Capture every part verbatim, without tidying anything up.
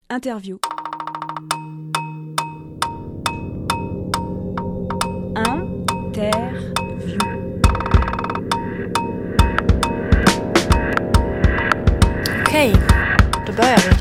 Interview. Interview. Okej, då börjar vi.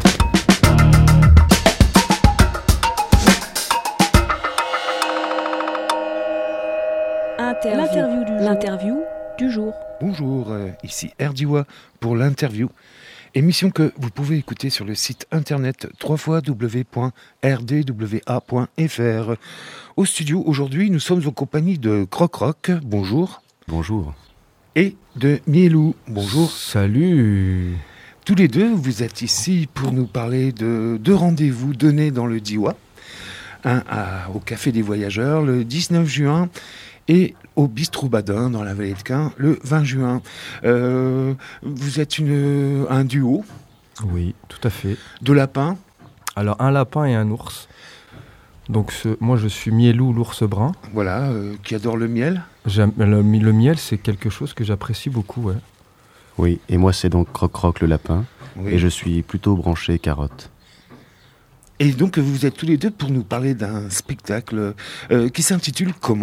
Interview. L'interview du jour. L'interview du jour. Bonjour, euh, ici Erdiwa pour l'interview. Émission que vous pouvez écouter sur le site internet w w w point r d w a point f r. Au studio, aujourd'hui, nous sommes en compagnie de Croc Rock. Bonjour. Bonjour. Et de Mielou. Bonjour. Salut. Tous les deux, vous êtes ici pour nous parler de deux rendez-vous donnés dans le Diois. Un à, au Café des Voyageurs le dix-neuf juin et au Bistrot Badin dans la vallée de Quin le vingt juin. Euh, vous êtes une, un duo. Oui, tout à fait. De lapins. Alors un lapin et un ours. Donc ce, moi je suis Mielou, l'ours brun. Voilà, euh, qui adore le miel. J'aime, le, le miel, c'est quelque chose que j'apprécie beaucoup, ouais. Oui, et moi c'est donc Croc Croc le lapin. Oui. Et je suis plutôt branché carotte. Et donc vous êtes tous les deux pour nous parler d'un spectacle euh, qui s'intitule comment ?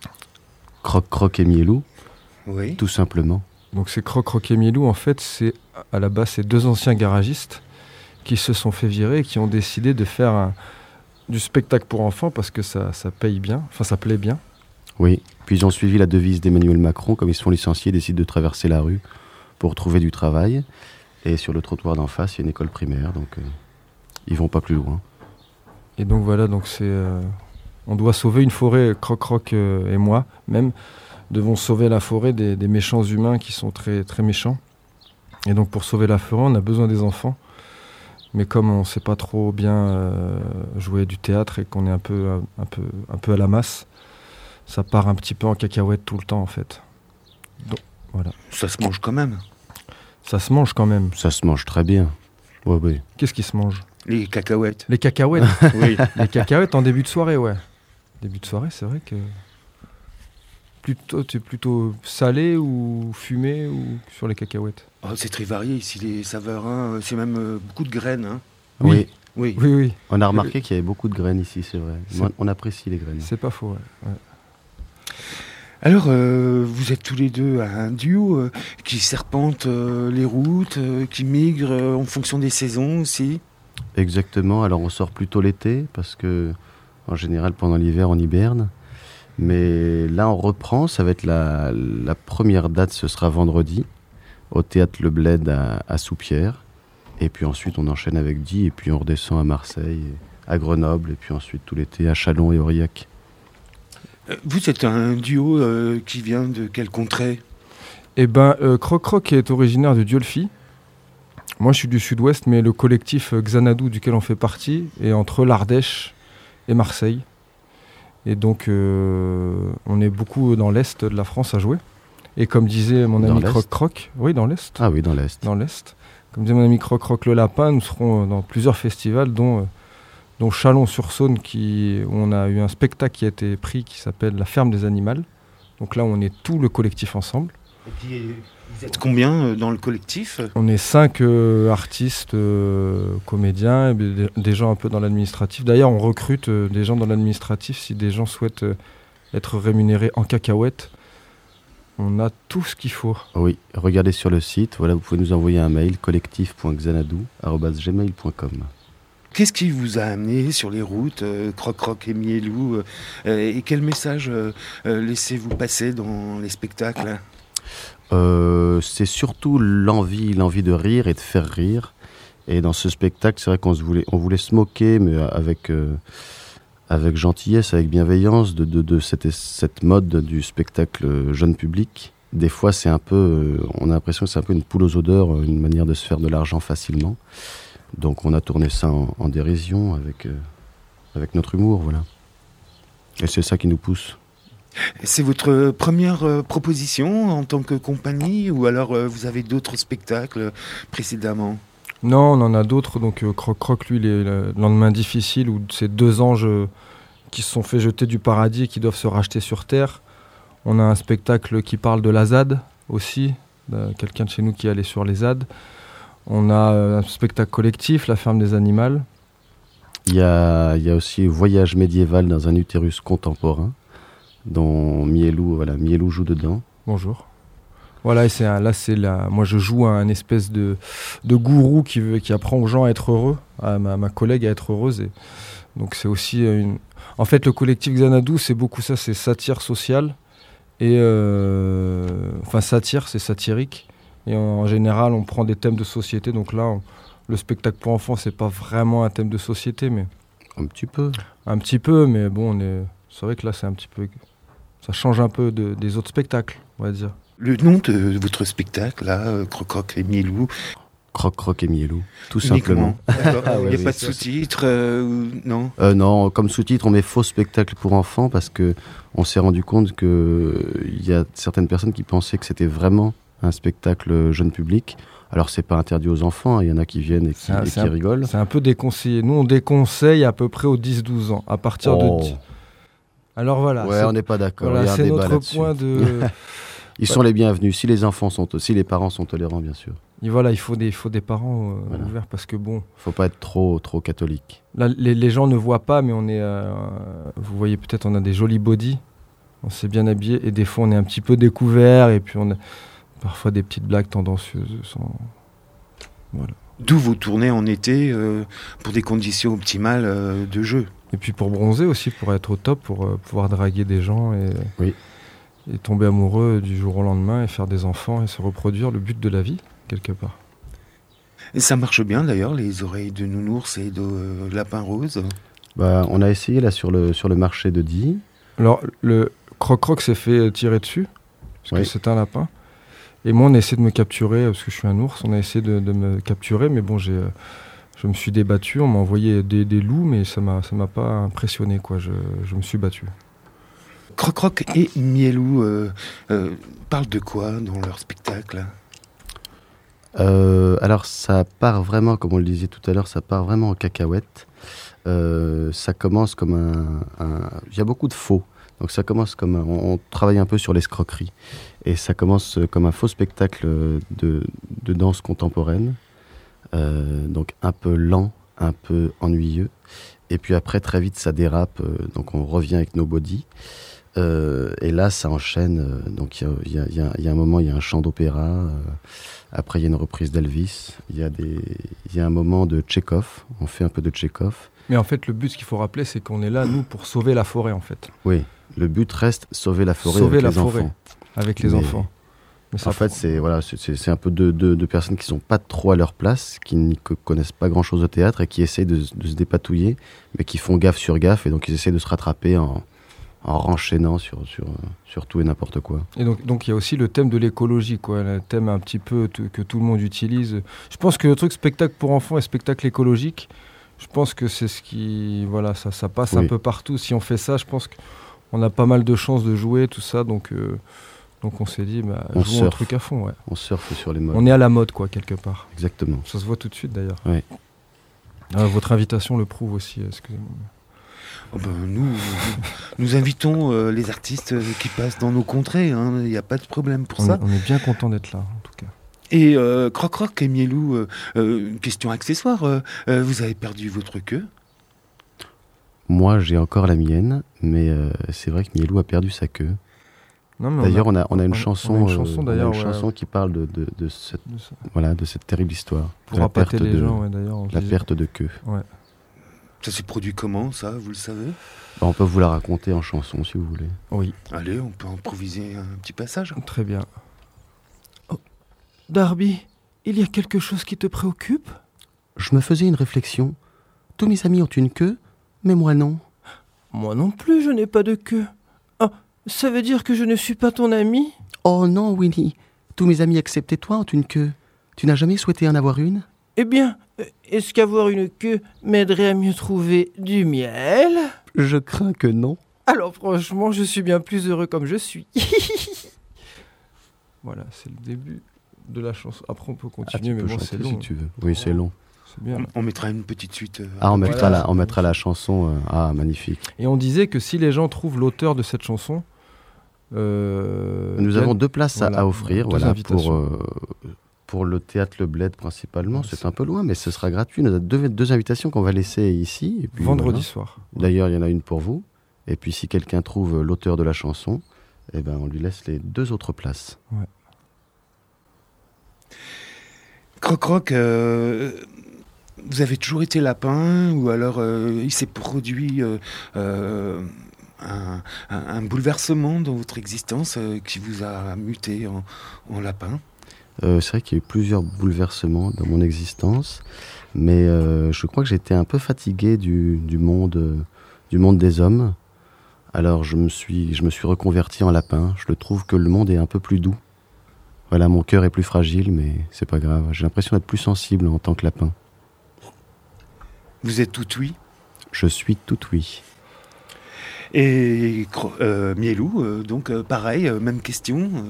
Croc Croc et Mielou, Oui. tout simplement. Donc c'est Croc Croc et Mielou, en fait, c'est à la base c'est deux anciens garagistes qui se sont fait virer et qui ont décidé de faire un, du spectacle pour enfants parce que ça, ça paye bien, enfin ça plaît bien. Oui, puis ils ont suivi la devise d'Emmanuel Macron, comme ils se font licenciés, ils décident de traverser la rue pour trouver du travail. Et sur le trottoir d'en face, il y a une école primaire, donc euh, ils vont pas plus loin. Et donc voilà, donc c'est, euh, on doit sauver une forêt, Croc Croc euh, et moi même, devons sauver la forêt des, des méchants humains qui sont très, très méchants. Et donc pour sauver la forêt, on a besoin des enfants. Mais comme on ne sait pas trop bien euh, jouer du théâtre et qu'on est un peu, un, peu, un peu à la masse, ça part un petit peu en cacahuète tout le temps en fait. Donc, voilà. Ça se mange quand même. Ça se mange quand même. Ça se mange très bien. Ouais, oui. Qu'est-ce qui se mange ? Les cacahuètes. Les cacahuètes. Oui. Les cacahuètes en début de soirée, ouais. Début de soirée, c'est vrai que... Plutôt, tu es plutôt salé ou fumé ou sur les cacahuètes ? Oh, c'est très varié ici, les saveurs. Hein. C'est même euh, beaucoup de graines. Hein. Oui. Oui. Oui, oui. On a remarqué qu'il y avait beaucoup de graines ici, c'est vrai. C'est... On, on apprécie les graines. C'est pas faux, ouais. ouais. Alors, euh, vous êtes tous les deux un duo euh, qui serpente euh, les routes, euh, qui migre euh, en fonction des saisons aussi. Exactement, alors on sort plutôt l'été, parce que en général pendant l'hiver on hiberne. Mais là on reprend, ça va être la, la première date, ce sera vendredi, au Théâtre Le Bled à, à Soupières. Et puis ensuite on enchaîne avec Die, et puis on redescend à Marseille, à Grenoble, et puis ensuite tout l'été à Châlons et Aurillac. Vous êtes un duo euh, qui vient de quelle contrée ? Eh ben, euh, Croc Croc est originaire de Diolfi. Moi, je suis du sud-ouest, mais le collectif Xanadu, duquel on fait partie, est entre l'Ardèche et Marseille. Et donc, euh, on est beaucoup dans l'est de la France à jouer. Et comme disait mon Dans ami l'est Croc Croc, oui, dans l'est. Ah oui, dans l'Est. Dans l'est. Comme disait mon ami Croc Croc le lapin, nous serons dans plusieurs festivals, dont euh, dont Chalon-sur-Saône, qui, où on a eu un spectacle qui a été pris qui s'appelle La Ferme des Animaux. Donc là, on est tout le collectif ensemble. Et puis, vous êtes combien euh, dans le collectif ? On est cinq euh, artistes, euh, comédiens, et des, des gens un peu dans l'administratif. D'ailleurs, on recrute euh, des gens dans l'administratif si des gens souhaitent euh, être rémunérés en cacahuètes. On a tout ce qu'il faut. Oui, regardez sur le site, voilà, vous pouvez nous envoyer un mail, collectif point xanadu arobase gmail point com. Qu'est-ce qui vous a amené sur les routes, euh, Croc Croc et Mielou euh, et quel message euh, euh, laissez-vous passer dans les spectacles ? euh, C'est surtout l'envie, l'envie de rire et de faire rire. Et dans ce spectacle, c'est vrai qu'on se voulait, on voulait se moquer, mais avec, euh, avec gentillesse, avec bienveillance, de, de, de cette, cette mode du spectacle jeune public. Des fois, c'est un peu, euh, on a l'impression que c'est un peu une poule aux odeurs, une manière de se faire de l'argent facilement. Donc on a tourné ça en, en dérision avec, euh, avec notre humour, voilà. Et c'est ça qui nous pousse. C'est votre première euh, proposition en tant que compagnie ou alors euh, vous avez d'autres spectacles précédemment ? Non, on en a d'autres. Donc euh, Croc Croc, lui, il est le lendemain difficile où ces deux anges euh, qui se sont fait jeter du paradis et qui doivent se racheter sur Terre. On a un spectacle qui parle de la Z A D aussi, de quelqu'un de chez nous qui est allé sur les Z A D. On a un spectacle collectif, La Ferme des Animaux. Il y a, il y a aussi Voyage médiéval dans un utérus contemporain, dont Mielou, voilà, Mielou joue dedans. Bonjour. Voilà, et c'est un, là, c'est la, moi je joue un espèce de, de gourou qui, veut, qui apprend aux gens à être heureux, à ma, ma collègue à être heureuse. Et donc c'est aussi une... En fait, le collectif Xanadu, c'est beaucoup ça, c'est satire sociale. Et euh... Enfin, satire, c'est satirique. Et en, en général, on prend des thèmes de société. Donc là, on... le spectacle pour enfants, c'est pas vraiment un thème de société, mais... Un petit peu. Un petit peu, mais bon, on est... c'est vrai que là, c'est un petit peu... Ça change un peu de, des autres spectacles, on va dire. Le nom de votre spectacle, là, euh, Croc Croc et Mielou. Croc Croc et Mielou, tout simplement. D'accord. Ah, Il n'y a ouais, pas oui, de ça, sous-titres, euh, ou- non Euh, non, comme sous-titre, on met faux spectacle pour enfants parce que on s'est rendu compte que il y a certaines personnes qui pensaient que c'était vraiment un spectacle jeune public. Alors c'est pas interdit aux enfants, il y en a qui viennent et qui, C'est un- et c'est qui un- rigolent. C'est un peu déconseillé. Nous, on déconseille à peu près aux dix douze ans, à partir Oh. de dix. Alors voilà. Ouais, c'est- on n'est pas d'accord. voilà, il y a un c'est débat notre là-dessus. point de... Ils sont les bienvenus si les enfants sont, si les parents sont tolérants, bien sûr. Et voilà, il faut des, il faut des parents euh, Voilà. ouverts parce que bon, Faut pas être trop, trop catholique. là, les, les gens ne voient pas, mais on est, euh, vous voyez peut-être, on a des jolis body, on s'est bien habillé et des fois on est un petit peu découvert et puis on a parfois des petites blagues tendancieuses. Sans... Voilà. D'où vous tournez en été euh, pour des conditions optimales euh, de jeu. Et puis pour bronzer aussi, pour être au top, pour euh, pouvoir draguer des gens et, Oui. et tomber amoureux du jour au lendemain et faire des enfants et se reproduire, le but de la vie, quelque part. Et ça marche bien d'ailleurs, les oreilles de nounours et de euh, lapin rose. Bah, on a essayé là sur le, sur le marché de Die. Alors, le croc-croc s'est fait tirer dessus, parce Oui. que c'est un lapin. Et moi, on a essayé de me capturer, parce que je suis un ours, on a essayé de, de me capturer, mais bon, j'ai, euh, je me suis débattu, on m'a envoyé des, des loups, mais ça m'a, ça m'a pas impressionné, quoi. Je, je me suis battu. Croc Croc et Mielou euh, euh, parlent de quoi dans leur spectacle? Euh, alors ça part vraiment, comme on le disait tout à l'heure, ça part vraiment en cacahuète. Euh, ça commence comme un, un... Il y a beaucoup de faux. Donc ça commence comme un... on, on travaille un peu sur l'escroquerie. Et ça commence comme un faux spectacle de, de danse contemporaine. Euh, donc un peu lent, un peu ennuyeux. Et puis après, très vite, ça dérape. Euh, donc on revient avec nos bodies. Euh, et là, ça enchaîne. Euh, donc il y, y, y, y a un moment, il y a un chant d'opéra. Euh, après, il y a une reprise d'Elvis. Il y a des, il y a un moment de Tchekhov. On fait un peu de Tchekhov. Mais en fait, le but, ce qu'il faut rappeler, c'est qu'on est là, nous, pour sauver la forêt, en fait. Oui, le but reste sauver la forêt Sauver avec la les forêt. enfants. Avec les Mais- enfants. Mais ça En fait, prend- c'est voilà, c'est- c'est c'est un peu de, de, de personnes qui sont pas trop à leur place, qui ne co- connaissent pas grand-chose au théâtre et qui essayent de, de se dépatouiller, mais qui font gaffe sur gaffe et donc ils essayent de se rattraper en, en renchaînant sur, sur, sur tout et n'importe quoi. Et donc, donc il y a aussi le thème de l'écologie, quoi, le thème un petit peu t- que tout le monde utilise. Je pense que le truc spectacle pour enfants et spectacle écologique, je pense que c'est ce qui, voilà, ça, ça passe un Oui. peu partout. Si on fait ça, je pense qu'on a pas mal de chances de jouer tout ça, donc euh, donc on s'est dit, bah, On jouons le surfe. truc à fond, ouais. On surfe sur les modes. On est à la mode, quoi, quelque part. Exactement. Ça se voit tout de suite, d'ailleurs. Oui. Ah, votre invitation le prouve aussi. Excusez-moi. Oh ben, nous, nous, nous invitons euh, les artistes qui passent dans nos contrées, hein. Il n'y a pas de problème pour On, ça. est- on est bien content d'être là, en tout cas. Et euh, Croc Croc et Mielou, euh, euh, une question accessoire, euh, euh, vous avez perdu votre queue? Moi, j'ai encore la mienne, mais euh, c'est vrai que Mielou a perdu sa queue. Non, mais D'ailleurs, on a, on a une on a chanson, une euh, chanson, on a d'ailleurs, une ouais. chanson qui parle de, de, de cette, de ça. voilà, de cette terrible histoire. Pour de la appâter perte les de, gens, ouais, d'ailleurs. on la disait- perte de queue. Ça s'est produit comment, ça, vous le savez? Bah, on peut vous la raconter en chanson si vous voulez. Oui. Allez, on peut improviser un petit passage. Très bien. Oh, Darby, il y a quelque chose qui te préoccupe? Je me faisais une réflexion. Tous mes amis ont une queue, mais moi non. Moi non plus, je n'ai pas de queue. Ah, ça veut dire que je ne suis pas ton ami? Oh non, Winnie. Tous mes amis excepté toi ont une queue. Tu n'as jamais souhaité en avoir une? Eh bien, euh, est-ce qu'avoir une queue m'aiderait à mieux trouver du miel? Je crains que non. Alors franchement, je suis bien plus heureux comme je suis. Voilà, c'est le début de la chanson. Après, on peut Ah, continuer, tu mais peux bon, chanter c'est long. si tu veux. Oui, c'est long. C'est bien. On, on mettra une petite suite. euh, Ah, on mettra, Voilà. la, on mettra la chanson. euh, ah, magnifique. Et on disait que si les gens trouvent l'auteur de cette chanson, euh, Nous gagnent- avons deux places à- voilà, à, offrir deux voilà, invitations. pour, euh, pour le théâtre Le Bled principalement, c'est un peu loin, mais ce sera gratuit. On a deux, deux invitations qu'on va laisser ici. Et puis, vendredi voilà. soir. D'ailleurs, il y en a une pour vous. Et puis si quelqu'un trouve l'auteur de la chanson, eh ben, on lui laisse les deux autres places. Ouais. Croc-Croc, euh, vous avez toujours été lapin, ou alors euh, il s'est produit euh, euh, un, un, un bouleversement dans votre existence euh, qui vous a muté en, en lapin? euh, C'est vrai qu'il y a eu plusieurs bouleversements dans mon existence, mais euh, je crois que j'étais un peu fatigué du, du, monde, euh, du monde des hommes. Alors je me suis, je me suis reconverti en lapin. Je le trouve que le monde est un peu plus doux. Voilà, mon cœur est plus fragile, mais c'est pas grave. J'ai l'impression d'être plus sensible en tant que lapin. Vous êtes tout oui? Je suis tout oui. Et euh, Mielou, euh, donc euh, pareil, euh, même question. Euh.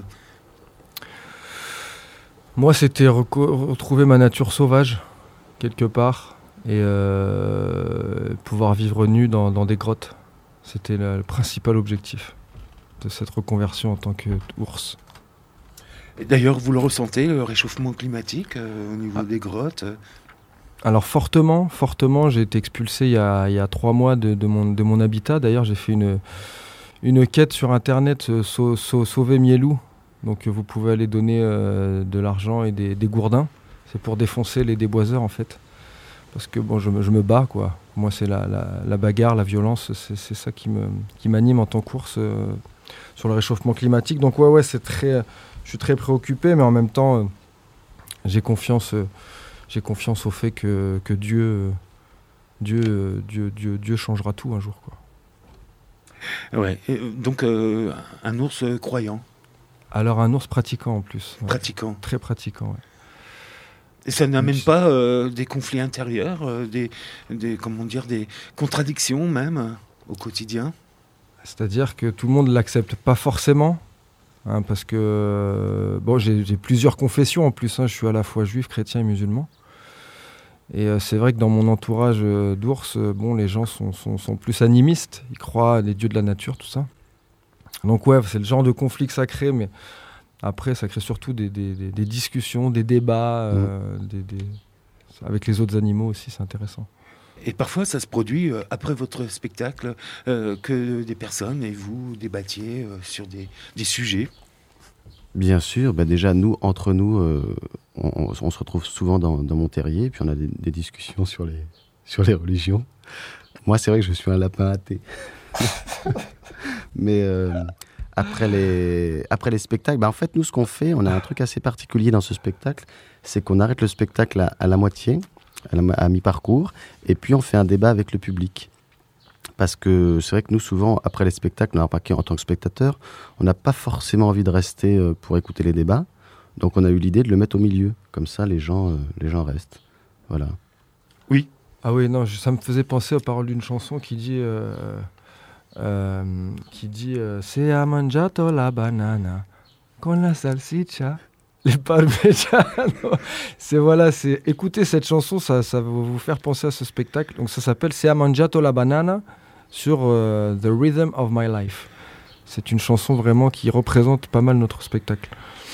Moi, c'était reco- retrouver ma nature sauvage, quelque part, et euh, pouvoir vivre nu dans, dans des grottes. C'était le, le principal objectif de cette reconversion en tant qu'ours. Et d'ailleurs, vous le ressentez, le réchauffement climatique euh, au niveau ah. des grottes euh. Alors fortement, fortement, j'ai été expulsé il y a, il y a trois mois de, de, mon, de mon habitat. D'ailleurs, j'ai fait une, une quête sur Internet, euh, sau, sau, Sauver Mielou. Donc vous pouvez aller donner euh, de l'argent et des, des gourdins. C'est pour défoncer les déboiseurs en fait. Parce que bon, je, me, je me bats quoi. Moi, c'est la, la, la bagarre, la violence, c'est, c'est ça qui, me, qui m'anime en tant qu'ours euh, sur le réchauffement climatique. Donc ouais, ouais, c'est très, je suis très préoccupé, mais en même temps, euh, j'ai confiance, euh, j'ai confiance au fait que, que Dieu, euh, Dieu, euh, Dieu, Dieu, Dieu changera tout un jour quoi. Ouais. Et donc euh, un ours croyant. Alors un ours pratiquant en plus. Ouais. Pratiquant. Très pratiquant, ouais. Et ça n'amène pas euh, des conflits intérieurs, euh, des, des, comment dire, des contradictions même euh, au quotidien? C'est-à-dire que tout le monde ne l'accepte pas forcément, hein, parce que euh, bon, j'ai, j'ai plusieurs confessions en plus, hein, je suis à la fois juif, chrétien et musulman. Et euh, c'est vrai que dans mon entourage euh, d'ours, euh, bon, les gens sont, sont, sont plus animistes, ils croient à les dieux de la nature, tout ça. Donc ouais, c'est le genre de conflit que ça crée, mais... Après, ça crée surtout des, des, des, des discussions, des débats euh, mmh. des, des... avec les autres animaux aussi, c'est intéressant. Et parfois, ça se produit euh, après votre spectacle, euh, que des personnes et vous débattiez euh, sur des, des sujets. Bien sûr, bah déjà, nous, entre nous, euh, on, on se retrouve souvent dans, dans mon terrier, puis on a des, des discussions sur les, sur les religions. Moi, c'est vrai que je suis un lapin athée. Mais... Euh, Après les, après les spectacles, bah en fait, nous, ce qu'on fait, on a un truc assez particulier dans ce spectacle, c'est qu'on arrête le spectacle à, à la moitié, à, la, à mi-parcours, et puis on fait un débat avec le public. Parce que c'est vrai que nous, souvent, après les spectacles, en tant que spectateur, on n'a pas forcément envie de rester pour écouter les débats. Donc on a eu l'idée de le mettre au milieu. Comme ça, les gens, euh, les gens restent. Voilà. Oui. Ah oui, non, je, ça me faisait penser aux paroles d'une chanson qui dit... Euh, Euh, qui dit euh, Se ha mangiato la banana con la salsiccia, les parmigiano. C'est voilà, c'est écoutez cette chanson, ça, ça va vous faire penser à ce spectacle. Donc ça s'appelle Se ha mangiato la banana sur euh, The Rhythm of My Life. C'est une chanson vraiment qui représente pas mal notre spectacle.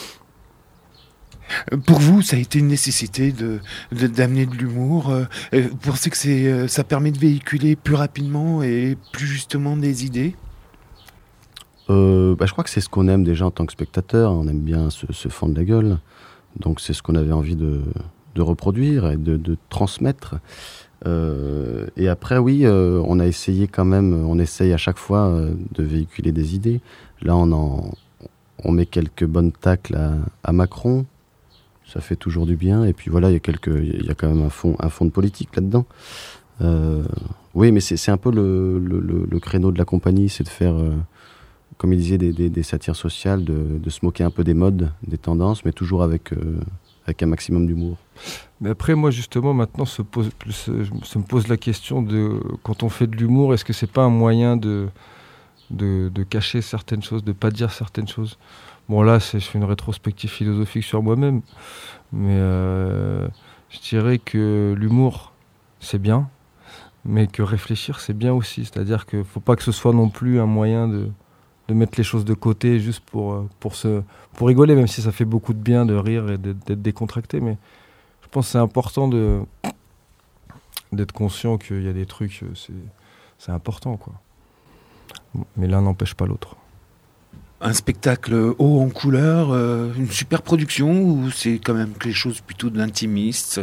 Pour vous, ça a été une nécessité de, de, d'amener de l'humour. Euh, vous pensez que c'est, ça permet de véhiculer plus rapidement et plus justement des idées? euh, bah, Je crois que c'est ce qu'on aime déjà en tant que spectateur. On aime bien se, se fendre la gueule. Donc c'est ce qu'on avait envie de, de reproduire et de, de transmettre. Euh, et après, oui, euh, on a essayé quand même, on essaye à chaque fois euh, de véhiculer des idées. Là, on, en, on met quelques bonnes tacles à, à Macron. Ça fait toujours du bien. Et puis voilà, il y a quelques, il y a quand même un fond, un fond de politique là-dedans. Euh, oui, mais c'est, c'est un peu le, le, le créneau de la compagnie, c'est de faire, euh, comme il disait, des, des, des satires sociales, de, de se moquer un peu des modes, des tendances, mais toujours avec, euh, avec un maximum d'humour. Mais après, moi, justement, maintenant, se pose, se, se me pose la question de, quand on fait de l'humour, est-ce que c'est pas un moyen de, de, de cacher certaines choses, de pas dire certaines choses? Bon, là, c'est, je fais une rétrospective philosophique sur moi-même, mais euh, je dirais que l'humour, c'est bien, mais que réfléchir, c'est bien aussi. C'est-à-dire qu'il ne faut pas que ce soit non plus un moyen de, de mettre les choses de côté juste pour, pour, se, pour rigoler, même si ça fait beaucoup de bien de rire et d'être, d'être décontracté. Mais je pense que c'est important de, d'être conscient qu'il y a des trucs, c'est, c'est important, quoi. Mais l'un n'empêche pas l'autre. Un spectacle haut en couleur, euh, une super production, ou c'est quand même quelque chose plutôt d'intimiste?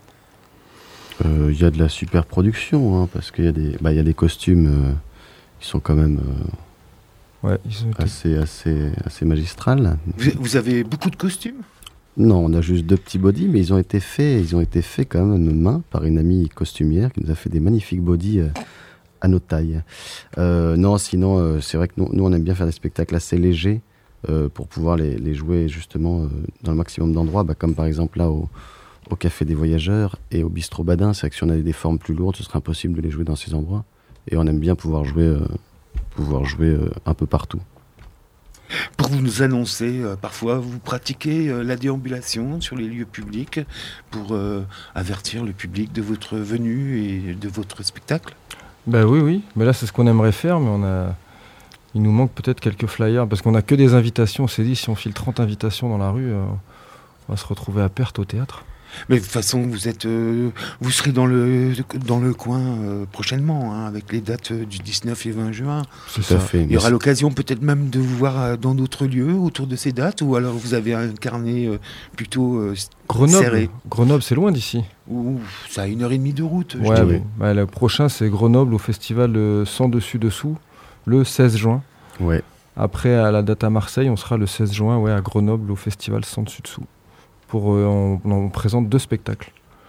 Il euh, y a de la super production, hein, parce qu'il y a des, bah, y a des costumes euh, qui sont quand même euh, ouais, ils sont assez, assez, assez magistrales. Vous, vous avez beaucoup de costumes? Non, on a juste deux petits bodys, mais ils ont été faits, ils ont été faits quand même à nos mains par une amie costumière qui nous a fait des magnifiques bodys euh, à nos tailles. Euh, non, sinon, euh, c'est vrai que nous, nous, on aime bien faire des spectacles assez légers euh, pour pouvoir les, les jouer justement euh, dans le maximum d'endroits, bah, comme par exemple là au, au Café des Voyageurs et au Bistrot Badin. C'est vrai que si on avait des formes plus lourdes, ce serait impossible de les jouer dans ces endroits. Et on aime bien pouvoir jouer, euh, pouvoir jouer euh, un peu partout. Pour vous nous annoncer, euh, parfois vous pratiquez euh, la déambulation sur les lieux publics pour euh, avertir le public de votre venue et de votre spectacle? Ben oui, oui. Mais là, c'est ce qu'on aimerait faire, mais on a... il nous manque peut-être quelques flyers, parce qu'on n'a que des invitations. On s'est dit, si on file trente invitations dans la rue, euh, on va se retrouver à perte au théâtre. Mais de toute façon, vous êtes, euh, vous serez dans le, dans le coin euh, prochainement, hein, avec les dates euh, du dix-neuf et vingt juin. C'est ça. Fait. Il y aura l'occasion peut-être même de vous voir euh, dans d'autres lieux autour de ces dates, ou alors vous avez un carnet euh, plutôt euh, Grenoble. serré. Grenoble, c'est loin d'ici. Ouh, ça a une heure et demie de route. Ouais, je oui. Bah, le prochain, c'est Grenoble au festival euh, Sans Dessus Dessous, le seize juin. Ouais. Après, à la date à Marseille, on sera le seize juin ouais, à Grenoble au festival Sans Dessus Dessous. Pour, euh, on, on présente deux spectacles.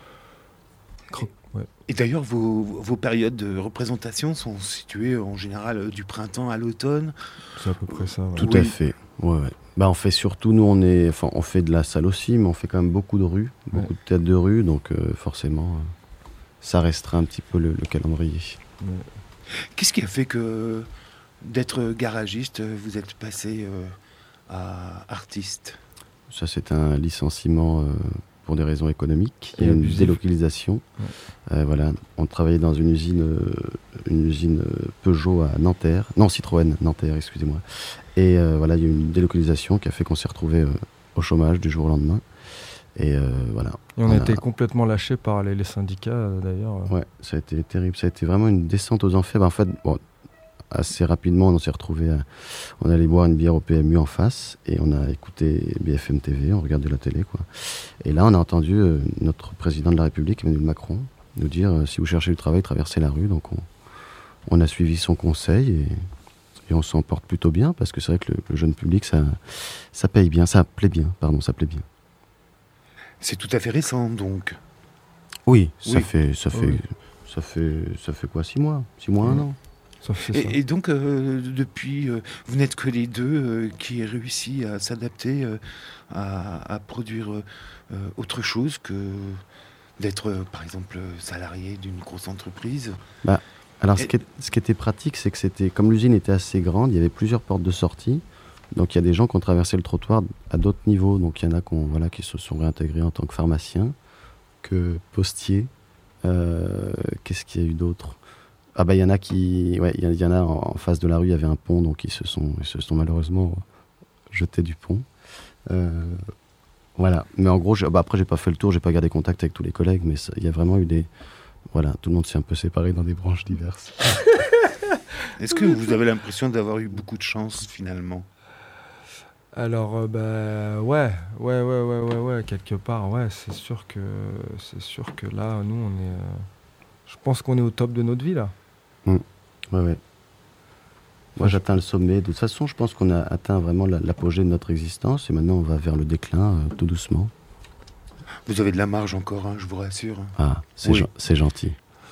Et, ouais. et d'ailleurs, vos, vos périodes de représentation sont situées en général euh, du printemps à l'automne. C'est à peu près ça. Ouais. Tout oui. à fait. Ouais, ouais. Bah, on fait surtout, nous, on est, enfin, on fait de la salle aussi, mais on fait quand même beaucoup de rues, beaucoup ouais. de théâtre de rue, donc euh, forcément, euh, ça restreint un petit peu le, le calendrier. Ouais. Qu'est-ce qui a fait que d'être garagiste, vous êtes passé euh, à artiste? Ça, c'est un licenciement euh, pour des raisons économiques. Il y a une délocalisation. Ouais. Euh, voilà. On travaillait dans une usine, euh, une usine Peugeot à Nanterre. Non, Citroën, Nanterre, excusez-moi. Et euh, voilà, il y a eu une délocalisation qui a fait qu'on s'est retrouvé euh, au chômage du jour au lendemain. Et euh, voilà. Et on, on a été complètement lâchés par les, les syndicats, euh, d'ailleurs. Ouais, ça a été terrible. Ça a été vraiment une descente aux enfers. Ben, en fait, bon, assez rapidement, on s'est retrouvé, à... on allait boire une bière au P M U en face et on a écouté B F M T V, on regardait la télé, quoi. Et là, on a entendu euh, notre président de la République, Emmanuel Macron, nous dire euh, si vous cherchez du travail, traversez la rue. Donc, on, on a suivi son conseil et, et on s'en porte plutôt bien parce que c'est vrai que le, le jeune public, ça, ça paye bien, ça plaît bien, pardon, ça plaît bien. C'est tout à fait récent, donc. Oui, ça oui. fait, ça fait, oui. ça fait, ça fait quoi, six mois, six mois, un an. Et, et donc, euh, depuis, euh, vous n'êtes que les deux euh, qui aient réussi à s'adapter, euh, à, à produire euh, autre chose que d'être, euh, par exemple, salarié d'une grosse entreprise. Bah, alors, et... ce, qui est, ce qui était pratique, c'est que c'était, comme l'usine était assez grande, il y avait plusieurs portes de sortie. Donc, il y a des gens qui ont traversé le trottoir à d'autres niveaux. Donc, il y en a qui, ont, voilà, qui se sont réintégrés en tant que pharmaciens, que postiers. Euh, qu'est-ce qu'il y a eu d'autre ? Ah bah il y en a qui, ouais, il y, y en a en, en face de la rue, il y avait un pont, donc ils se sont, ils se sont malheureusement jetés du pont. Euh, voilà. Mais en gros, je, bah après j'ai pas fait le tour, j'ai pas gardé contact avec tous les collègues, mais il y a vraiment eu des, voilà, tout le monde s'est un peu séparé dans des branches diverses. Est-ce que vous avez l'impression d'avoir eu beaucoup de chance finalement ? Alors euh, bah ouais, ouais, ouais, ouais, ouais, ouais, quelque part, ouais, c'est sûr que, c'est sûr que là, nous on est. Euh... Je pense qu'on est au top de notre vie, là. Mmh. Ouais, ouais. Moi, j'atteins le sommet. De toute façon, je pense qu'on a atteint vraiment l'apogée de notre existence. Et maintenant, on va vers le déclin, euh, tout doucement. Vous avez de la marge encore, hein, je vous rassure. Ah, c'est, oui. gen- c'est gentil.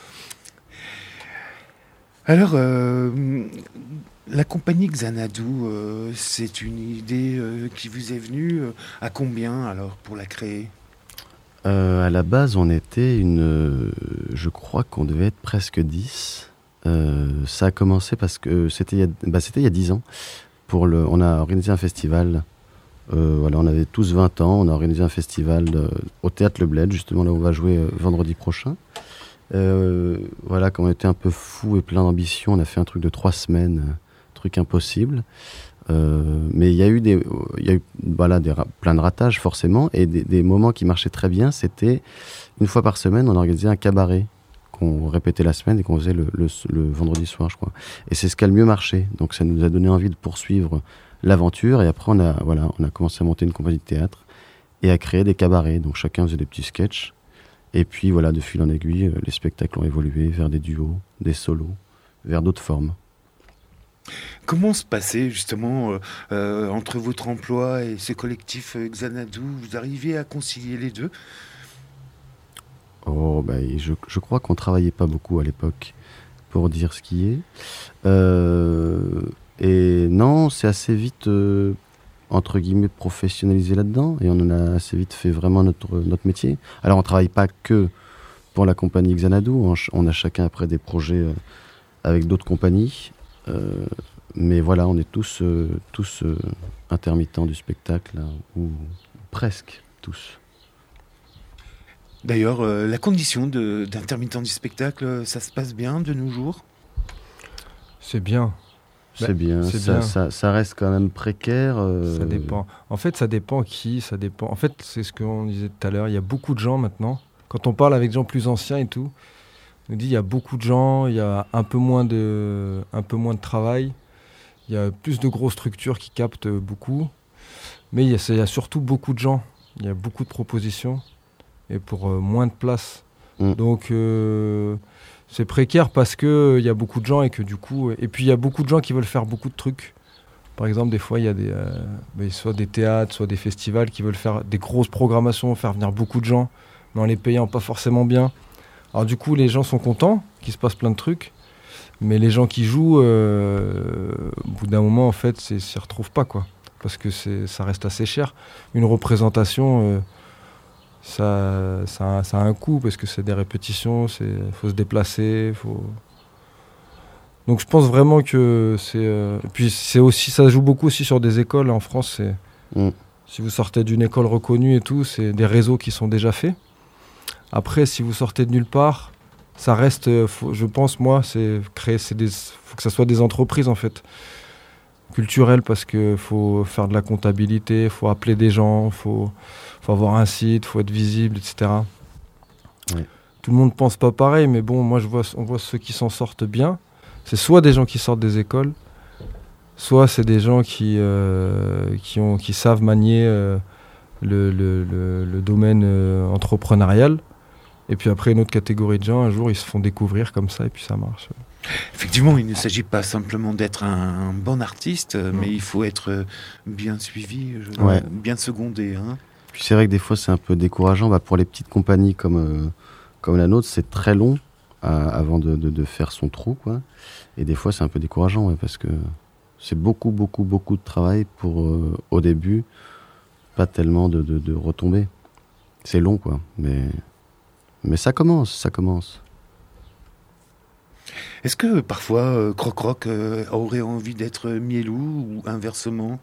Alors, euh, la compagnie Xanadu, euh, c'est une idée euh, qui vous est venue. Euh, à combien, alors, pour la créer ? Euh, à la base, on était une. Euh, je crois qu'on devait être presque dix. Euh, ça a commencé parce que c'était il y a, bah, c'était il y a dix ans. Pour le, on a organisé un festival. Euh, voilà, on avait tous vingt ans. On a organisé un festival euh, au Théâtre Le Bled, justement là où on va jouer euh, vendredi prochain. Euh, voilà, quand on était un peu fou et plein d'ambition, on a fait un truc de trois semaines. Euh, trucs impossibles. Euh, mais il y a eu, des, il y a eu voilà, des, plein de ratages forcément, et des, des moments qui marchaient très bien. C'était une fois par semaine, on organisait un cabaret qu'on répétait la semaine et qu'on faisait le, le, le vendredi soir, je crois. Et c'est ce qui a le mieux marché. Donc ça nous a donné envie de poursuivre l'aventure. Et après, on a, voilà, on a commencé à monter une compagnie de théâtre et à créer des cabarets. Donc chacun faisait des petits sketchs. Et puis voilà, de fil en aiguille, les spectacles ont évolué vers des duos, des solos, vers d'autres formes. Comment se passait justement euh, euh, entre votre emploi et ce collectif euh, Xanadu? Vous arriviez à concilier les deux? Oh, ben, je, je crois qu'on travaillait pas beaucoup à l'époque, pour dire ce qui est. Euh, et non, c'est assez vite, euh, entre guillemets, professionnalisé là-dedans, et on en a assez vite fait vraiment notre, notre métier. Alors, on travaille pas que pour la compagnie Xanadu, on, on a chacun après des projets euh, avec d'autres compagnies. Euh, mais voilà, on est tous, euh, tous euh, intermittents du spectacle, là, ou presque tous. D'ailleurs, euh, la condition de, d'intermittent du spectacle, ça se passe bien de nos jours? C'est bien. C'est bah, bien, c'est ça, bien. Ça, ça reste quand même précaire. Euh... Ça dépend. En fait, ça dépend qui, ça dépend. En fait, c'est ce qu'on disait tout à l'heure, il y a beaucoup de gens maintenant. Quand on parle avec des gens plus anciens et tout, on nous dit il y a beaucoup de gens, il y a un peu moins de, un peu moins de travail, il y a plus de grosses structures qui captent beaucoup, mais il y a, il y a surtout beaucoup de gens, il y a beaucoup de propositions et pour euh, moins de place. Mmh. Donc euh, c'est précaire parce qu'il euh, y a beaucoup de gens et que du coup, et puis il y a beaucoup de gens qui veulent faire beaucoup de trucs. Par exemple, des fois, il y a des, euh, soit des théâtres, soit des festivals qui veulent faire des grosses programmations, faire venir beaucoup de gens, mais en les payant pas forcément bien. Alors du coup, les gens sont contents qu'il se passe plein de trucs, mais les gens qui jouent, euh, au bout d'un moment, en fait, ils s'y retrouvent pas, quoi, parce que c'est, ça reste assez cher. Une représentation, euh, ça, ça, ça a un coût, parce que c'est des répétitions, il faut se déplacer, faut... Donc je pense vraiment que c'est... Euh... Et puis c'est aussi, ça joue beaucoup aussi sur des écoles. En France, c'est... Mm. Si vous sortez d'une école reconnue et tout, c'est des réseaux qui sont déjà faits. Après, si vous sortez de nulle part, ça reste, faut, je pense, moi, c'est créer, c'est des, faut que ça soit des entreprises, en fait, culturelles, parce qu'il faut faire de la comptabilité, il faut appeler des gens, il faut, faut avoir un site, il faut être visible, et cetera. Ouais. Tout le monde ne pense pas pareil, mais bon, moi, je vois, on voit ceux qui s'en sortent bien. C'est soit des gens qui sortent des écoles, soit c'est des gens qui, euh, qui, ont, qui savent manier euh, le, le, le, le domaine euh, entrepreneurial. Et puis après, une autre catégorie de gens, un jour, ils se font découvrir comme ça et puis ça marche. Effectivement, il ne s'agit pas simplement d'être un, un bon artiste, mmh. mais il faut être bien suivi, je ouais. vois, bien secondé. Hein. Puis c'est vrai que des fois, c'est un peu décourageant. Bah, pour les petites compagnies comme, euh, comme la nôtre, c'est très long à, avant de, de, de faire son trou, quoi. Et des fois, c'est un peu décourageant, ouais, parce que c'est beaucoup, beaucoup, beaucoup de travail pour, euh, au début, pas tellement de, de, de retombées. C'est long, quoi. Mais, mais ça commence, ça commence. Est-ce que parfois, euh, Croc Croc euh, aurait envie d'être Miellou ou inversement?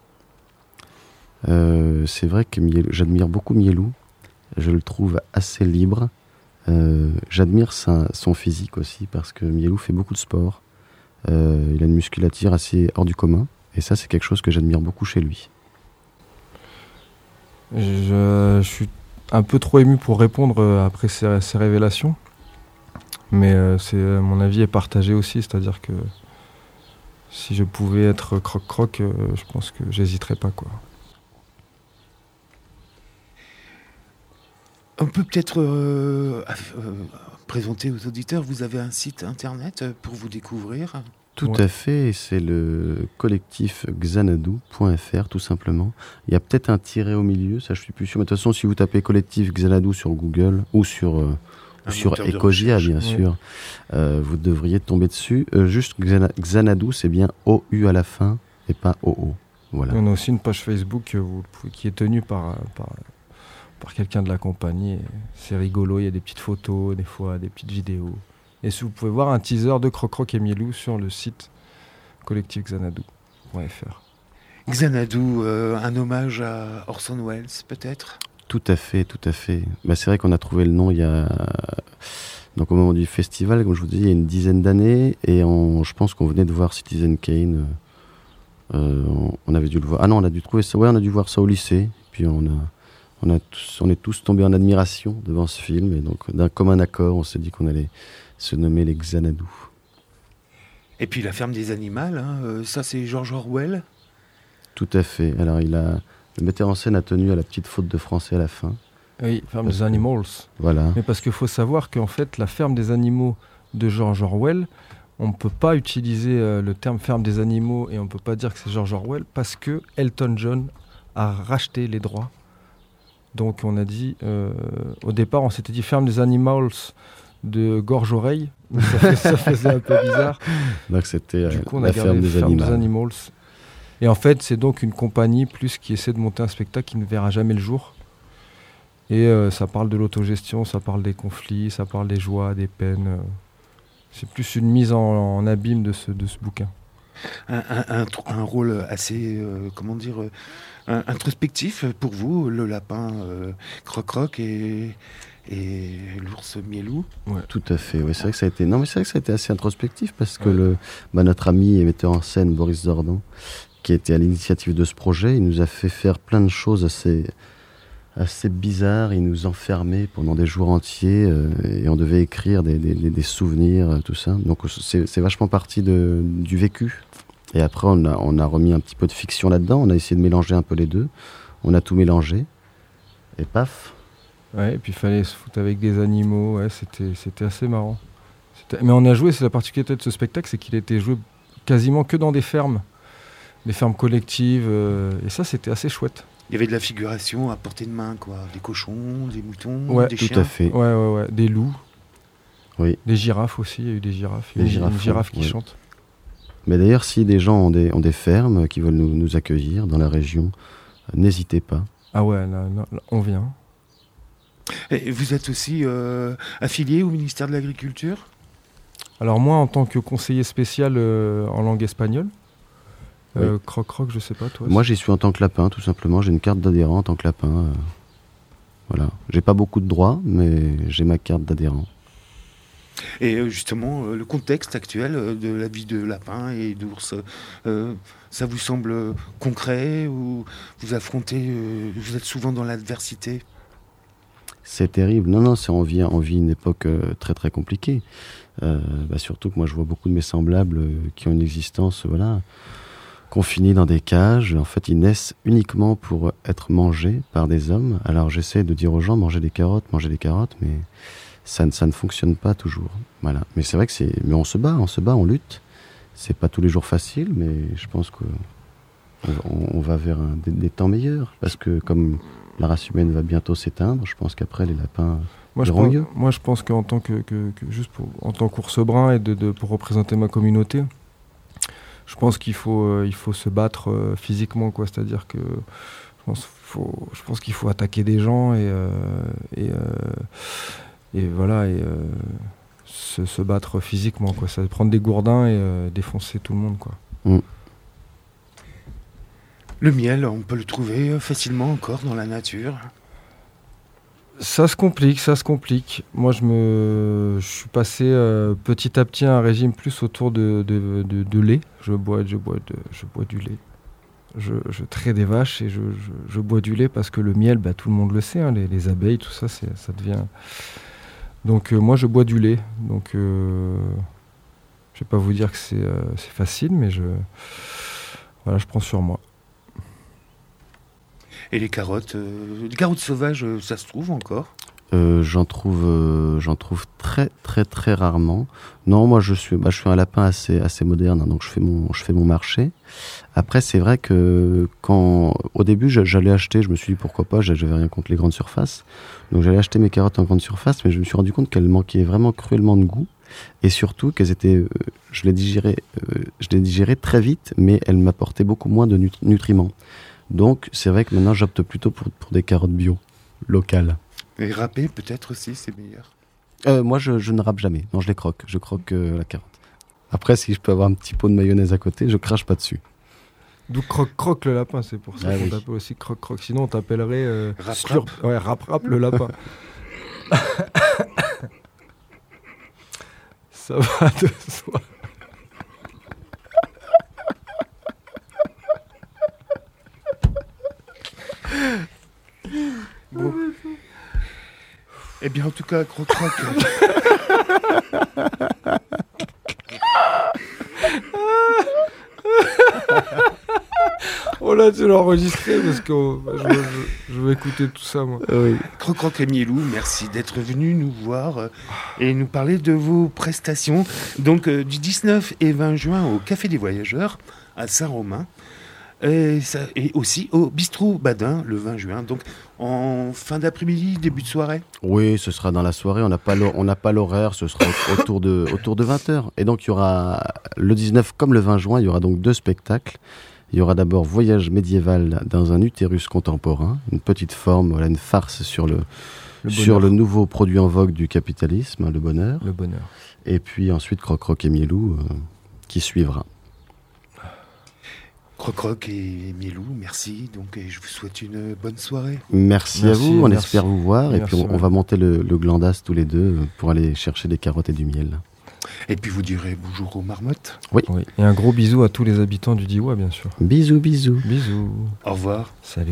euh, C'est vrai que Miellou, j'admire beaucoup Miellou. Je le trouve assez libre. Euh, j'admire sa, son physique aussi, parce que Miellou fait beaucoup de sport. Euh, il a une musculature assez hors du commun, et ça c'est quelque chose que j'admire beaucoup chez lui. Je, je suis un peu trop ému pour répondre après ces, ces révélations, mais euh, c'est, mon avis est partagé aussi, c'est-à-dire que si je pouvais être Croc Croc, euh, je pense que j'hésiterais pas, quoi. On peut peut-être euh, euh, présenter aux auditeurs, vous avez un site internet pour vous découvrir? Tout ouais. à fait, c'est le collectif xanadu point f r tout simplement. Il y a peut-être un tiret au milieu, ça je suis plus sûr, mais de toute façon si vous tapez collectif Xanadu sur Google ou sur, euh, ou sur Ecogia bien ouais. sûr, euh, vous devriez tomber dessus. Euh, juste Xanadu, c'est bien O U à la fin et pas O O. Voilà. On a aussi une page Facebook vous, qui est tenue par... par... par quelqu'un de la compagnie, c'est rigolo, il y a des petites photos, des fois des petites vidéos. Et si vous pouvez voir un teaser de Croc Croc et Miellou sur le site collectif xanadu point f r. Xanadu, euh, un hommage à Orson Welles peut-être? Tout à fait, tout à fait. Bah, c'est vrai qu'on a trouvé le nom il y a... Donc au moment du festival, comme je vous dis, il y a une dizaine d'années, et on... je pense qu'on venait de voir Citizen Kane Euh, on, on avait dû le voir. Ah non, on a dû trouver ça. Ouais, on a dû voir ça au lycée. Puis on a, on a tous, on est tous tombés en admiration devant ce film. Et donc, d'un commun accord, on s'est dit qu'on allait se nommer les Xanadu. Et puis la ferme des animaux, hein, euh, ça c'est George Orwell. Tout à fait. Alors, il a, le metteur en scène a tenu à la petite faute de français à la fin. Oui, ferme Parce des que- animals. Voilà. Mais parce qu'il faut savoir qu'en fait, la ferme des animaux de George Orwell, on ne peut pas utiliser euh, le terme ferme des animaux et on ne peut pas dire que c'est George Orwell parce que Elton John a racheté les droits. Donc on a dit, euh, au départ, on s'était dit ferme des animals de gorge-oreille. Mais ça, fait- ça faisait un peu bizarre. Donc, c'était euh, Du coup, on a la gardé ferme des ferme des animaux. animals. Et en fait, c'est donc une compagnie plus qui essaie de monter un spectacle qui ne verra jamais le jour. Et euh, ça parle de l'autogestion, ça parle des conflits, ça parle des joies, des peines. euh. C'est plus une mise en, en abîme de ce, de ce bouquin. Un, un, un, tr- un rôle assez, euh, comment dire, euh, un- introspectif pour vous, le lapin euh, Croc-Croc et, et l'ours Mielou. Tout à fait. Ouais, c'est vrai que ça a été. Non, mais c'est vrai que ça a été assez introspectif parce que Ouais. le, bah, notre ami et metteur en scène Boris Zordan, qui était à l'initiative de ce projet, il nous a fait faire plein de choses assez, assez bizarres. Il nous enfermait pendant des jours entiers euh, et on devait écrire des, des, des- des souvenirs, euh, tout ça. Donc c'est, c'est vachement parti de, du vécu. Et après, on a, on a remis un petit peu de fiction là-dedans. On a essayé de mélanger un peu les deux. On a tout mélangé. Et paf. Ouais, et puis il fallait se foutre avec des animaux. Ouais, c'était, c'était assez marrant. C'était- Mais on a joué, c'est la particularité de ce spectacle, c'est qu'il a été joué quasiment que dans des fermes. Des fermes collectives. euh, et ça, c'était assez chouette. Il y avait de la figuration à portée de main, quoi. Des cochons, des moutons, Ouais, des Tout chiens. à fait. Ouais, ouais, ouais. Des loups. Oui. Des girafes aussi, il y a eu des girafes. Il y a Des une, girafes, une girafe qui ouais. chante. Mais d'ailleurs, si des gens ont des, ont des fermes qui veulent nous, nous accueillir dans la région, euh, n'hésitez pas. Ah ouais, là, là, là, on vient. Et vous êtes aussi euh, affilié au ministère de l'Agriculture ? Alors moi, en tant que conseiller spécial euh, en langue espagnole, euh, Oui. croc-croc, je sais pas, toi. Moi, j'y suis en tant que lapin, tout simplement. J'ai une carte d'adhérent en tant que lapin. euh, voilà. J'ai pas beaucoup de droits, mais j'ai ma carte d'adhérent. Et euh, justement, euh, le contexte actuel euh, de la vie de lapin et d'ours, euh, ça vous semble euh, concret ou vous affrontez, euh, vous êtes souvent dans l'adversité ? C'est terrible. Non, non, c'est, on, vit, on vit une époque euh, très, très compliquée. Euh, bah, surtout que moi, je vois beaucoup de mes semblables euh, qui ont une existence, euh, voilà, confinés dans des cages. En fait, ils naissent uniquement pour être mangés par des hommes. Alors, j'essaie de dire aux gens, mangez des carottes, mangez des carottes, mais ça, ne- ça ne fonctionne pas toujours. Voilà. Mais c'est vrai que c'est... Mais on se bat, on se bat, on lutte. C'est pas tous les jours facile, mais je pense que on, on va vers un- des, des temps meilleurs. Parce que comme la race humaine va bientôt s'éteindre, je pense qu'après, les lapins... Moi je, Grand pense, mieux. moi, je pense qu'en tant que, que- que- juste pour, en tant qu'ours brun et de, de- pour représenter ma communauté, je pense qu'il faut, euh, il faut se battre euh, physiquement, quoi. C'est-à-dire que je pense, faut, je pense qu'il faut attaquer des gens et, euh, et, euh, et voilà, et euh, se, se battre physiquement, quoi. Ça prendre des gourdins et euh, défoncer tout le monde, quoi. Le miel, on peut le trouver euh, facilement encore dans la nature. Ça se complique, ça se complique. Moi, je me, je suis passé euh, petit à petit à un régime plus autour de, de, de, de lait. Je bois, je bois, de, je bois du lait. Je, je trais des vaches et je, je, je bois du lait parce que le miel, bah, tout le monde le sait, hein, les, les abeilles, tout ça, c'est, ça devient. Donc euh, moi, je bois du lait. Donc, euh, je vais pas vous dire que c'est, euh, c'est facile, mais je, voilà, je prends sur moi. Et les carottes, euh, les carottes sauvages, euh, ça se trouve encore ? Euh, j'en trouve, euh, j'en trouve très très très rarement. Non, moi je suis, bah, je suis un lapin assez assez moderne, hein, donc je fais mon, je fais mon marché. Après, c'est vrai que quand, au début, j'a- j'allais acheter, je me suis dit pourquoi pas, j'a- j'avais rien contre les grandes surfaces, donc j'allais acheter mes carottes en grande surface, mais je me suis rendu compte qu'elles manquaient vraiment cruellement de goût, et surtout qu'elles étaient, euh, je les digérais, euh, je les digérais très vite, mais elles m'apportaient beaucoup moins de nut- nutriments. Donc, c'est vrai que maintenant, j'opte plutôt pour, pour des carottes bio, locales. Et râpé, peut-être aussi, c'est meilleur. Euh, moi, je, je ne râpe jamais. Non, je les croque. Je croque euh, la carotte. Après, si je peux avoir un petit pot de mayonnaise à côté, je crache pas dessus. D'où croc-croc le lapin, c'est pour ça Ah qu'on oui. t'appelle aussi croc-croc. Sinon, on t'appellerait euh, Rap-rap. slurp. Ouais, rap-rap le lapin. Ça va de soi. Eh bien, en tout cas, Croc-Croc. Oh là, tu l'as enregistré parce que oh, je, je, je vais écouter tout ça, moi. Oui. Croc-Croc et Mielou, merci d'être venus nous voir euh, et nous parler de vos prestations. Donc, euh, du dix-neuf et vingt juin au Café des Voyageurs à Saint-Romain. Et, ça, et aussi au Bistrot Badin le vingt juin. Donc, en fin d'après-midi, début de soirée. Oui, ce sera dans la soirée. On n'a pas l'hor- on n'a pas l'horaire. Ce sera au- autour de, autour de vingt heures. Et donc, il y aura le dix-neuf comme le vingt juin. Il y aura donc deux spectacles. Il y aura d'abord Voyage médiéval dans un utérus contemporain, une petite forme, voilà, une farce sur le, Le sur bonheur. le nouveau produit en vogue du capitalisme, hein, le bonheur. Le bonheur. Et puis ensuite Croc-Croc et Mielou euh, qui suivra. Croc-Croc et Mielou, merci. Donc, et je vous souhaite une bonne soirée. Merci, Merci, à vous, on merci. espère vous voir. Et Merci, puis on, on ouais. va monter le, le glandas tous les deux euh, pour aller chercher des carottes et du miel. Et puis, vous direz bonjour aux marmottes. Oui. Et un gros bisou à tous les habitants du Diois, bien sûr. Bisous, bisous. Bisous. Au revoir. Salut.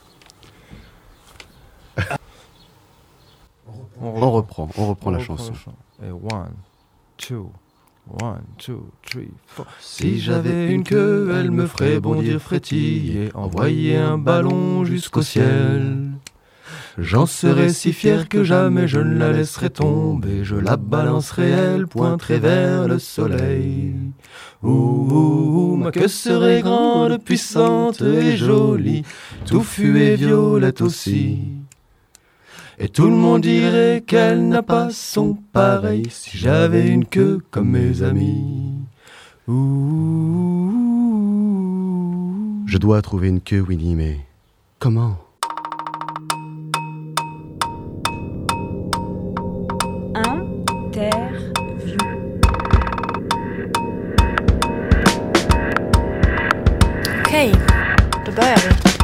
On reprend, on reprend la chanson. Et one, two, one, two, three, four. Si j'avais une queue, elle me ferait bondir, frétiller, envoyer un ballon jusqu'au ciel. J'en serais si fier que jamais je ne la laisserais tomber, je la balancerais, elle pointerait vers le soleil. Ouh, ouh, ouh, ma queue serait grande, puissante et jolie, touffue et violette aussi. Et tout le monde dirait qu'elle n'a pas son pareil, si j'avais une queue comme mes amis. Ouh. Je dois trouver une queue, Winnie, mais comment ? Interview. Okej, då börjar vi.